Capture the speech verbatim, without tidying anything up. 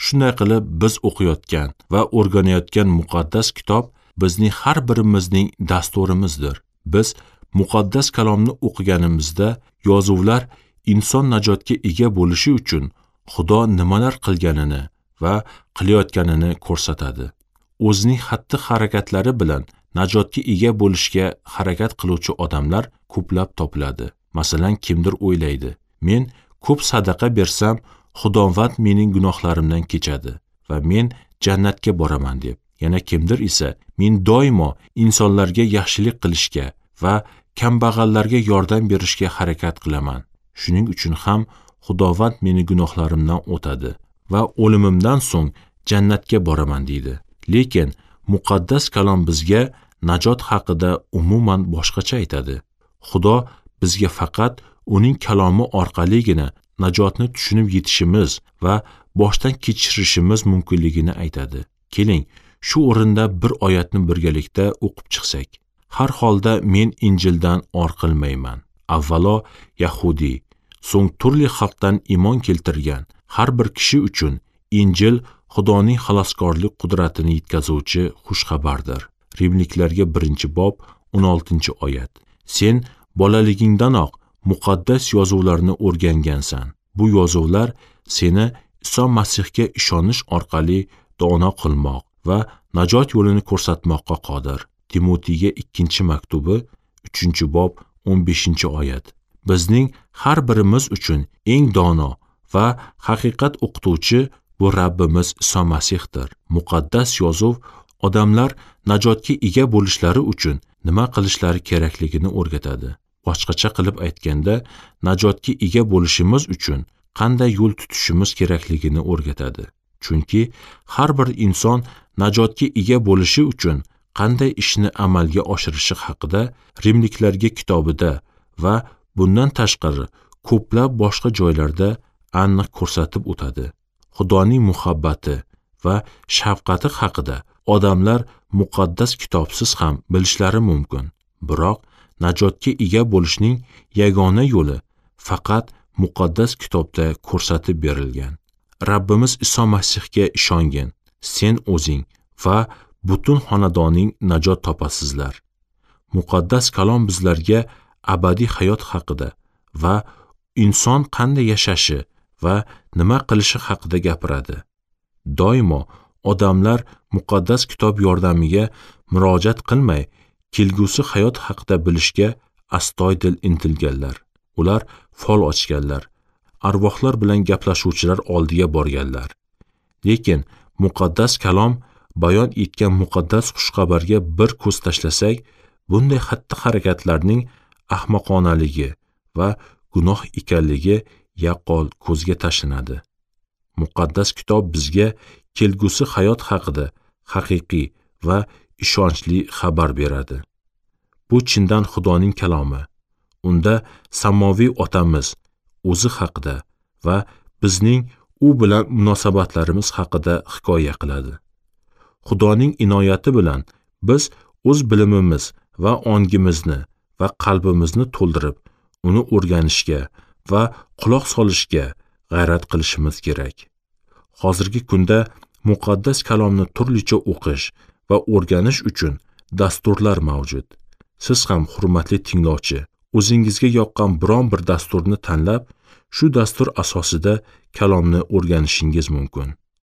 Shunday qilib biz o'qiyotgan va o'rganayotgan muqaddas kitob bizning har birimizning dasturimizdir. Biz muqaddas kalomni o'qiganimizda yozuvlar inson najotga ega bo'lishi uchun Xudo nimalar qilganini va qilayotganini ko'rsatadi. O'zining xatti-harakatlari bilan najotga ega bo'lishga harakat qiluvchi odamlar ko'plab topiladi. Masalan, kimdir o'ylaydi: men ko'p sadaqa bersam, Xudovand mening gunohlarimdan kechadi va men jannatga boraman deb. Yana kimdir esa men doimo insonlarga yaxshilik qilishga va kambag'allarga yordam berishga harakat qilaman. Shuning uchun ham Xudovand meni gunohlarimdan o'tadi va o'limimdan so'ng jannatga boraman deydi. Lekin muqaddas kalom bizga najot haqida umuman boshqacha aytadi. Xudo bizga faqat uning kalomi orqaligina najotni tushunib yetishimiz va boshdan kechirishimiz mumkinligini aytadi. Keling, shu o'rinda bir oyatni birgalikda o'qib chiqsak. Har holda men Injildan or qilmayman. Avvalo Yahudi, so'ng turli xalqdan iymon keltirgan har bir kishi uchun Injil Xudoning xaloskorlik qudratini yetkazuvchi xush xabardir. Rimliklarga birinchi bob o'n oltinchi oyat. Sen bolaligingdanoq muqaddas yozuvlarni o'rgangansan. Bu yozuvlar seni Iso Masihga ishonish orqali dono qilmoq va najot yo'lini ko'rsatmoqqa qodir. Timotiyga ikkinchi maktubi uchinchi bob o'n beshinchi oyat. Bizning har birimiz uchun eng dono va haqiqat o'qituvchi bu Rabbimiz Iso Masihdir. Muqaddas yozuv odamlar najotga ega bo'lishlari uchun nima qilishlari kerakligini o'rgatadi. Boshqacha qilib aytganda, najotga ega bo'lishimiz uchun qanday yo'l tutishimiz kerakligini o'rgatadi. Chunki har bir inson najotga ega bo'lishi uchun qanday ishni amalga oshirishi haqida Rimliklarga kitobida va bundan tashqari ko'plab boshqa joylarda aniq ko'rsatib o'tadi. Xudoning muhabbati va shafqati haqida odamlar muqaddas kitobsiz ham bilishlari mumkin. Biroq najotga ega bo'lishning yagona yo'li faqat muqaddas kitobda ko'rsatib berilgan. Rabbimiz Iso Masihga ishongin. Sen o'zing va butun xonadoning najot topasizlar. Muqaddas kalom bizlarga abadiy hayot haqida va inson qanday yashashi va nima qilishi haqida gapiradi. Doimo odamlar muqaddas kitob yordamiga murojaat qilmay, kelgusi hayot haqida bilishga astoydil intilganlar. Ular fol ochganlar, arvohlar bilan gaplashuvchilar oldiga borganlar. Lekin muqaddas kalom bayon etgan muqaddas xushxabarga bir ko'z tashlasak, bunday xatti-harakatlarning ahmoqonaligi va gunoh ekanligi yaqqol ko'zga tashlanadi. Muqaddas kitob bizga kelgusi hayot haqida haqiqiy va ishonchli xabar beradi. Bu chindan Xudoning kalomi. Unda samoviy otamiz o'zi haqida va bizning u bilan munosabatlarimiz haqida hikoya qiladi. Xudoning inoyati bilan biz o'z bilimimiz va ongimizni va qalbimizni to'ldirib, uni o'rganishga va quloq solishga g'ayrat qilishimiz kerak. Hozirgi kunda muqaddas kalomni turlicha o'qish va o'rganish uchun dasturlar mavjud. Siz ham, hurmatli tinglovchi, o'zingizga yoqqan biron bir dasturni tanlab, shu dastur asosida kalomni o'rganishingiz mumkin.